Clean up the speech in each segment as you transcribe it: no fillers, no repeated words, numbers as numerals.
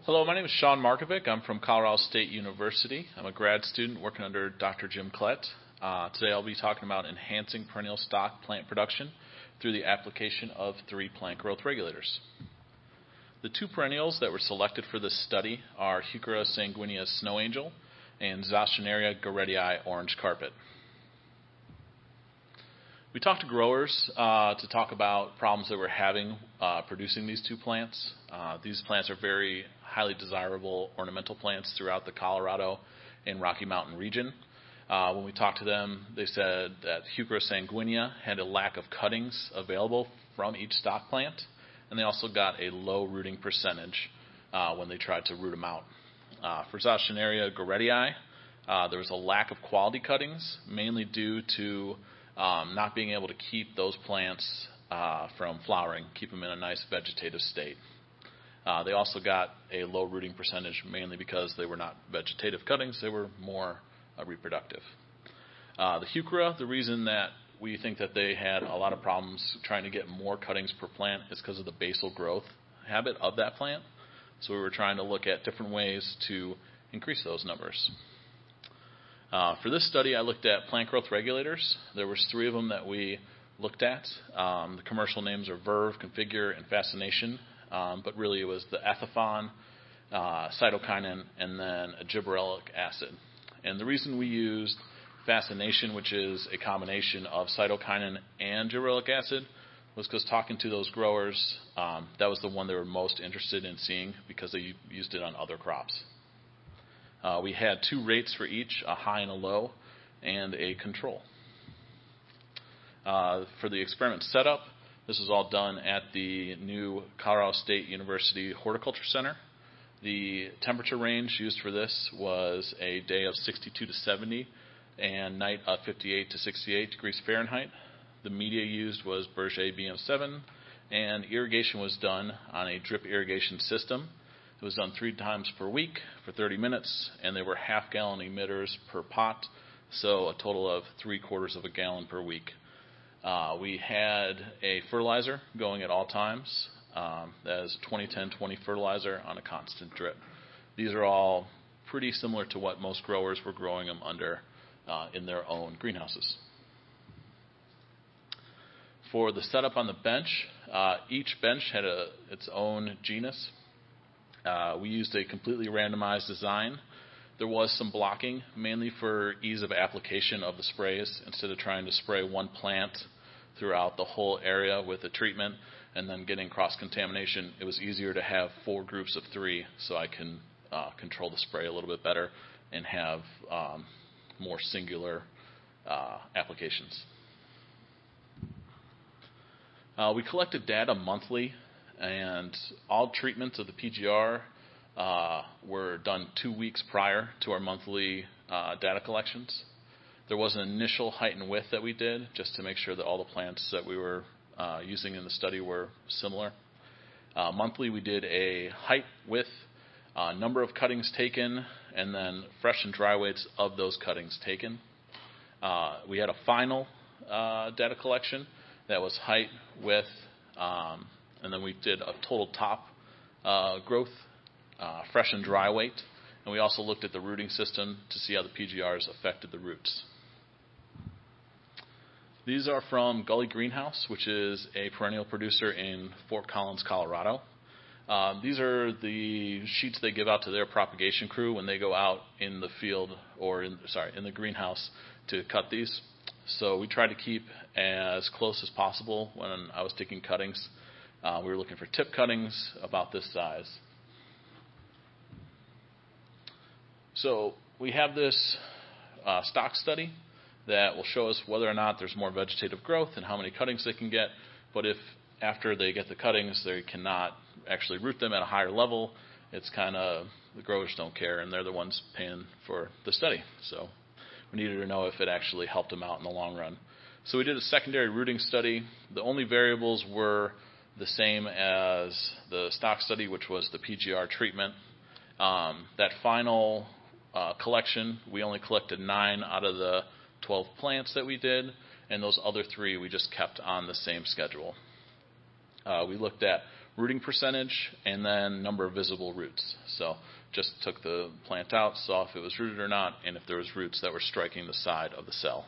Hello, my name is Sean Markovic. I'm from Colorado State University. I'm a grad student working under Dr. Jim Klett. Today I'll be talking about enhancing perennial stock plant production through the application of 3 plant growth regulators. The 2 perennials that were selected for this study are Heuchera sanguinea snow angel and Zostionaria garrettii orange carpet. We talked to growers to talk about problems that we're having producing these 2 plants. These plants are very highly desirable ornamental plants throughout the Colorado and Rocky Mountain region. When we talked to them, they said that Heuchera sanguinea had a lack of cuttings available from each stock plant, and they also got a low rooting percentage when they tried to root them out. For Zostionaria garrettii, there was a lack of quality cuttings, mainly due to not being able to keep those plants from flowering, keep them in a nice vegetative state. They also got a low rooting percentage, mainly because they were not vegetative cuttings, they were more reproductive. The Heuchera, the reason that we think that they had a lot of problems trying to get more cuttings per plant is because of the basal growth habit of that plant. So we were trying to look at different ways to increase those numbers. For this study, I looked at plant growth regulators. There was 3 of them that we looked at. The commercial names are Verve, Configure, and Fascination, but really it was the Ethifon, cytokinin, and then a gibberellic acid. And the reason we used Fascination, which is a combination of cytokinin and gibberellic acid, was because talking to those growers, that was the one they were most interested in seeing because they used it on other crops. We had 2 rates for each, a high and a low, and a control. For the experiment setup, this was all done at the new Colorado State University Horticulture Center. The temperature range used for this was a day of 62 to 70 and night of 58 to 68 degrees Fahrenheit. The media used was Berger BM7, and irrigation was done on a drip irrigation system. It was done 3 times per week for 30 minutes, and they were half-gallon emitters per pot, so a total of 3/4 of a gallon per week. We had a fertilizer going at all times. That is 20-10-20 fertilizer on a constant drip. These are all pretty similar to what most growers were growing them under in their own greenhouses. For the setup on the bench, each bench had its own genus. We used a completely randomized design. There was some blocking, mainly for ease of application of the sprays. Instead of trying to spray one plant throughout the whole area with a treatment and then getting cross-contamination, it was easier to have 4 groups of 3 so I can control the spray a little bit better and have more singular applications. We collected data monthly, and all treatments of the PGR were done 2 weeks prior to our monthly data collections. There was an initial height and width that we did just to make sure that all the plants that we were using in the study were similar. Monthly we did a height, width, number of cuttings taken, and then fresh and dry weights of those cuttings taken. We had a final data collection that was height, width, and then we did a total top growth, fresh and dry weight, and we also looked at the rooting system to see how the PGRs affected the roots. These are from Gully Greenhouse, which is a perennial producer in Fort Collins, Colorado. These are the sheets they give out to their propagation crew when they go out in the field or in the greenhouse to cut these. So we tried to keep as close as possible when I was taking cuttings. We were looking for tip cuttings about this size. So we have this stock study that will show us whether or not there's more vegetative growth and how many cuttings they can get. But if after they get the cuttings they cannot actually root them at a higher level, it's kind of the growers don't care, and they're the ones paying for the study. So we needed to know if it actually helped them out in the long run. So we did a secondary rooting study. The only variables were the same as the stock study, which was the PGR treatment. That final collection, we only collected 9 out of the 12 plants that we did, and those other 3 we just kept on the same schedule. We looked at rooting percentage, and then number of visible roots. So just took the plant out, saw if it was rooted or not, and if there was roots that were striking the side of the cell.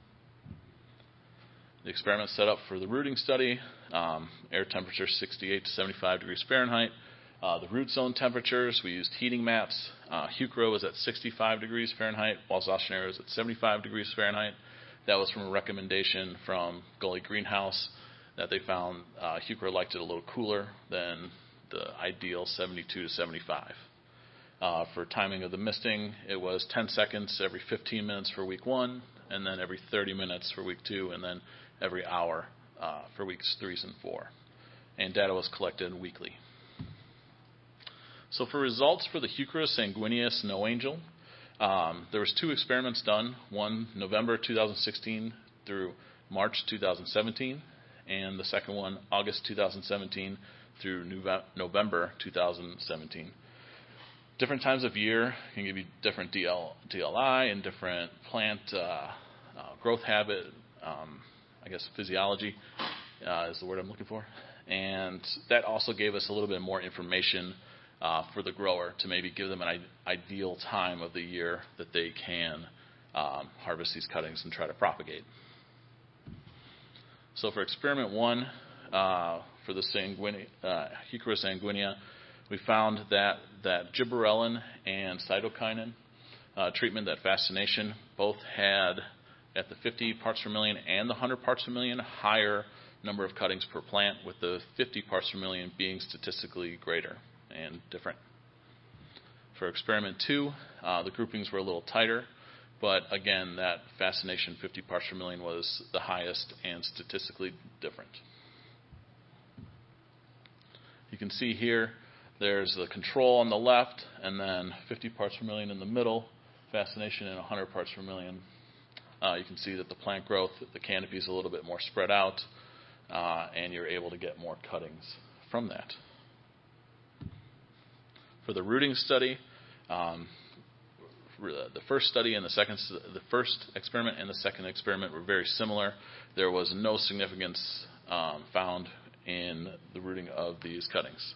The experiment set up for the rooting study, air temperature 68 to 75 degrees Fahrenheit. The root zone temperatures, we used heating maps. Heuchera was at 65 degrees Fahrenheit, while Zascheneri was at 75 degrees Fahrenheit. That was from a recommendation from Gully Greenhouse that they found Heuchera liked it a little cooler than the ideal 72 to 75. For timing of the misting, it was 10 seconds every 15 minutes for week 1, and then every 30 minutes for week 2, and then every hour for weeks 3 and 4. And data was collected weekly. So for results for the Heuchera sanguinea snow angel, there was 2 experiments done, one November 2016 through March 2017, and the second one August 2017 through November 2017. Different times of year can give you different DLI and different plant growth habit, physiology is the word I'm looking for. And that also gave us a little bit more information for the grower to maybe give them an ideal time of the year that they can harvest these cuttings and try to propagate. So for experiment 1, for the Heuchera sanguinea, we found that gibberellin and cytokinin treatment, that fascination, both had at the 50 parts per million and the 100 parts per million higher number of cuttings per plant, with the 50 parts per million being statistically greater and different. For experiment 2, the groupings were a little tighter, but again, that fascination 50 parts per million was the highest and statistically different. You can see here there's the control on the left, and then 50 parts per million in the middle, fascination and 100 parts per million. You can see that the plant growth, the canopy is a little bit more spread out, and you're able to get more cuttings from that. For the rooting study, the first study and the first experiment and the second experiment were very similar. There was no significance found in the rooting of these cuttings.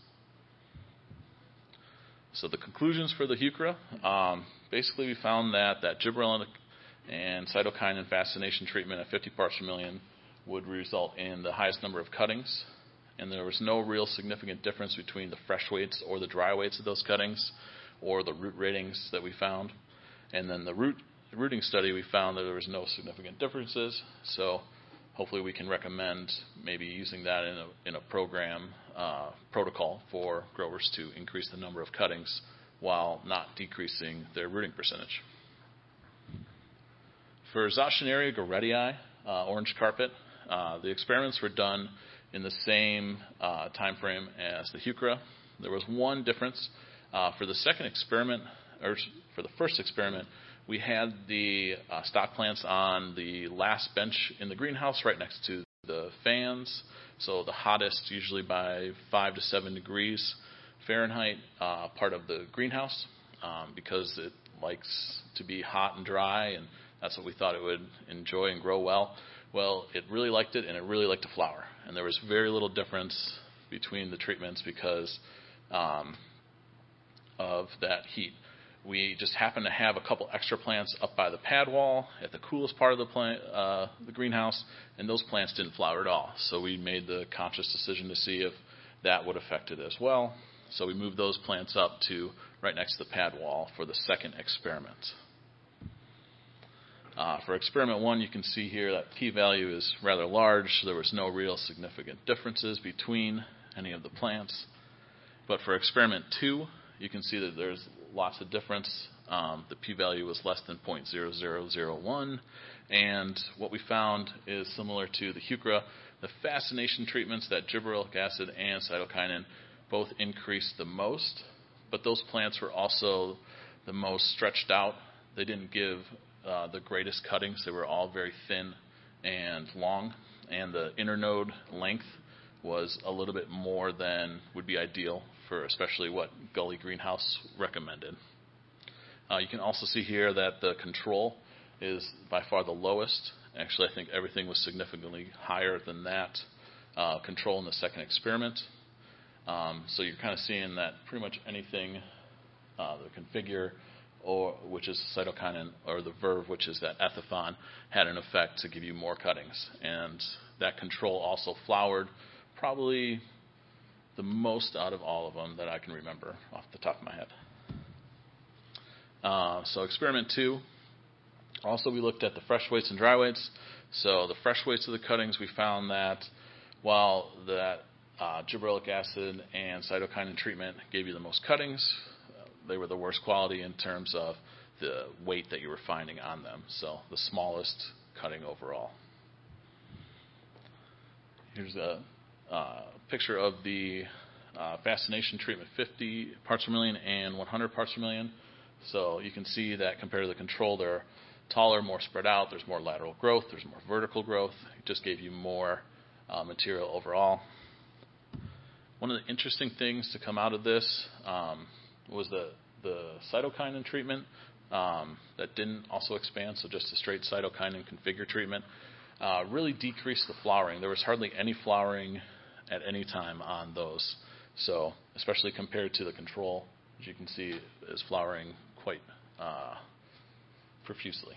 So the conclusions for the Heuchera, basically we found that gibberellin and cytokinin fascination treatment at 50 parts per million would result in the highest number of cuttings, and there was no real significant difference between the fresh weights or the dry weights of those cuttings or the root ratings that we found. And then the rooting study, we found that there was no significant differences, so hopefully we can recommend maybe using that in a program protocol for growers to increase the number of cuttings while not decreasing their rooting percentage. For Zascheneri goretti, orange carpet, the experiments were done in the same time frame as the Heuchera. There was one difference. For the second experiment, or for the first experiment, we had the stock plants on the last bench in the greenhouse right next to the fans, so the hottest, usually by 5 to 7 degrees Fahrenheit, part of the greenhouse, because it likes to be hot and dry, and that's what we thought it would enjoy and grow well. Well, it really liked it, and it really liked to flower, and there was very little difference between the treatments because of that heat. We just happened to have a couple extra plants up by the pad wall at the coolest part of the greenhouse, and those plants didn't flower at all. So we made the conscious decision to see if that would affect it as well. So we moved those plants up to right next to the pad wall for the second experiment. For experiment 1, you can see here that p-value is rather large. There was no real significant differences between any of the plants. But for experiment 2, you can see that there's lots of difference. The p-value was less than 0.0001, and what we found is similar to the Heuchera. The fascination treatments, that gibberellic acid and cytokinin, both increased the most, but those plants were also the most stretched out. They didn't give the greatest cuttings. They were all very thin and long, and the internode length was a little bit more than would be ideal for especially what Gully Greenhouse recommended. You can also see here that the control is by far the lowest. Actually, I think everything was significantly higher than that control in the second experiment. So you're kind of seeing that pretty much anything, the configure, or which is cytokinin, or the verve, which is that Ethifon, had an effect to give you more cuttings. And that control also flowered probably the most out of all of them that I can remember off the top of my head. So experiment 2, also we looked at the fresh weights and dry weights. So the fresh weights of the cuttings, we found that while that gibberellic acid and cytokinin treatment gave you the most cuttings, they were the worst quality in terms of the weight that you were finding on them. So the smallest cutting overall. Here's a picture of the fascination treatment, 50 parts per million and 100 parts per million. So you can see that compared to the control, they're taller, more spread out, there's more lateral growth, there's more vertical growth. It just gave you more material overall. One of the interesting things to come out of this was the cytokinin treatment that didn't also expand, so just a straight cytokinin configure treatment, really decreased the flowering. There was hardly any flowering at any time on those. So especially compared to the control, as you can see, is flowering quite profusely.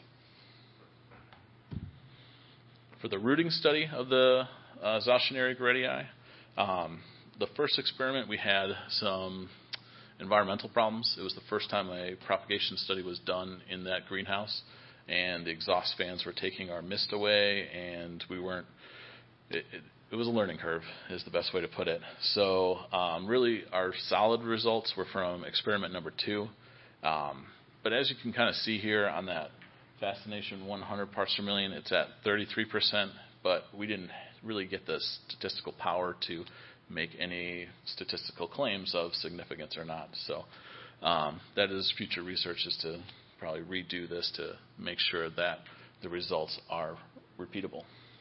For the rooting study of the Zascheneri Gredii, the first experiment we had some environmental problems. It was the first time a propagation study was done in that greenhouse, and the exhaust fans were taking our mist away, and we weren't. It was a learning curve, is the best way to put it. So really, our solid results were from experiment number 2. But as you can kind of see here on that fascination 100 parts per million, it's at 33%, but we didn't really get the statistical power to make any statistical claims of significance or not. So that is future research, is to probably redo this to make sure that the results are repeatable.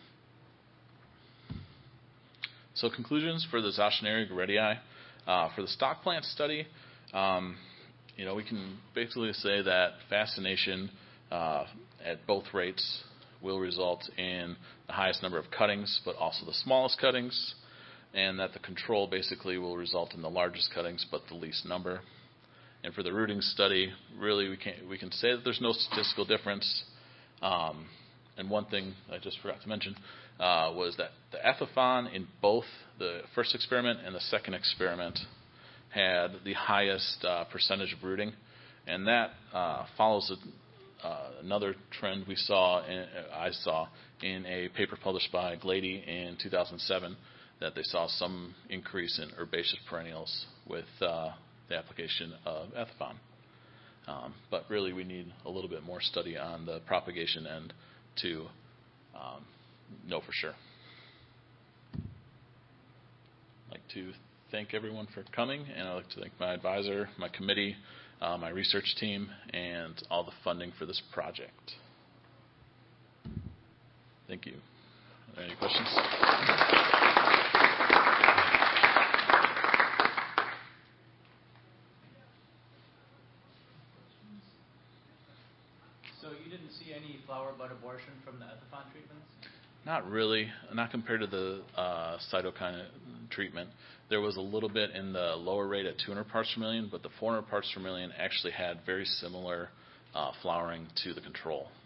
So conclusions for the Zascheneri Gredii. For the stock plant study, we can basically say that fascination at both rates will result in the highest number of cuttings, but also the smallest cuttings, and that the control basically will result in the largest cuttings, but the least number. And for the rooting study, really we can say that there's no statistical difference. And one thing I just forgot to mention was that the Ethifon in both the first experiment and the second experiment had the highest percentage of rooting, and that follows another trend I saw in a paper published by Glady in 2007, that they saw some increase in herbaceous perennials with the application of Ethifon. But really we need a little bit more study on the propagation end to know for sure. I'd like to thank everyone for coming, and I'd like to thank my advisor, my committee, my research team, and all the funding for this project. Thank you. Are there any questions? So you didn't see any flower bud abortion from the Ethifon treatments? Not really. Not compared to the cytokinin treatment. There was a little bit in the lower rate at 200 parts per million, but the 400 parts per million actually had very similar flowering to the control.